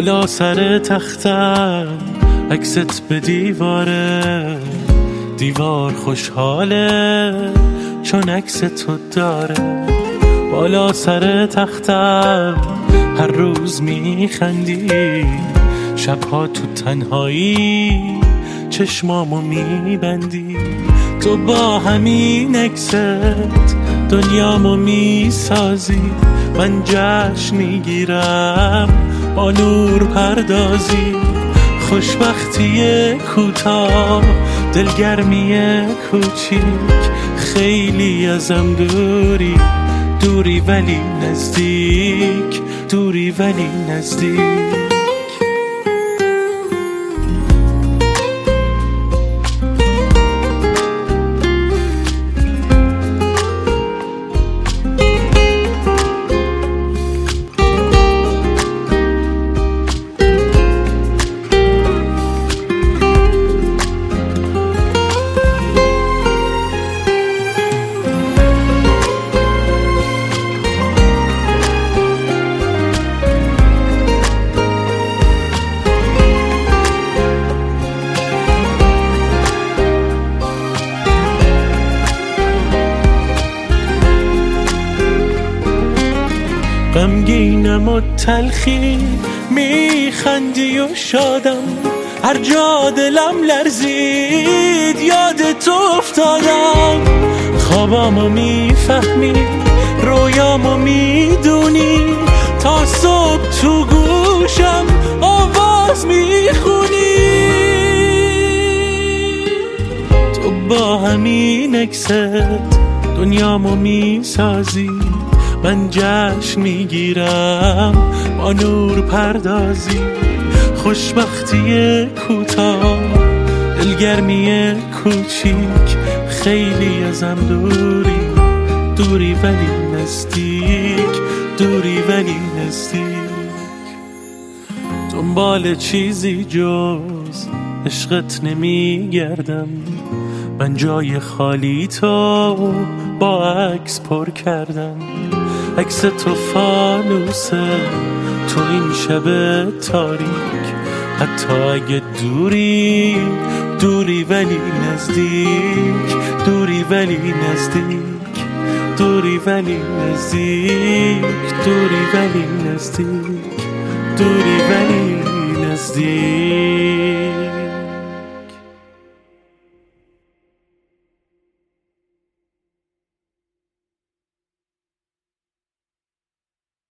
بالا سر تختم عکست به دیوار خوشحاله چون عکس تو داره. بالا سر تختم هر روز میخندی، شبها تو تنهایی چشمامو میبندی. تو با همین عکست دنیامو میسازی، من جشن میگیرم با نور پردازی. خوشبختی کوتاه، دلگرمی کوچیک، خیلی ازم دوری ولی نزدیک، دوری ولی نزدیک. غمگینم و تلخی، میخندی و شادم، هر جا دلم لرزید یاد تو افتادم. خوابامو میفهمی، رویامو میدونی، تا صبح تو گوشم آواز میخونی. تو با همین عکست دنیامو میسازی، من جشن میگیرم با نور پردازی. خوشبختی کوتاه، دلگرمی کوچیک، خیلی ازم دوری ولی نزدیک، دوری ولی نزدیک. دنبال چیزی جز عشقت نمیگردم، من جای خالی تو با عکس پر کردم. عکس تو فانوسه تو این شب تاریک، حتی اگه دوری ولی نزدیک، دوری ولی نزدیک، دوری ولی نزدیک، دوری ولی نزدیک، دوری ولی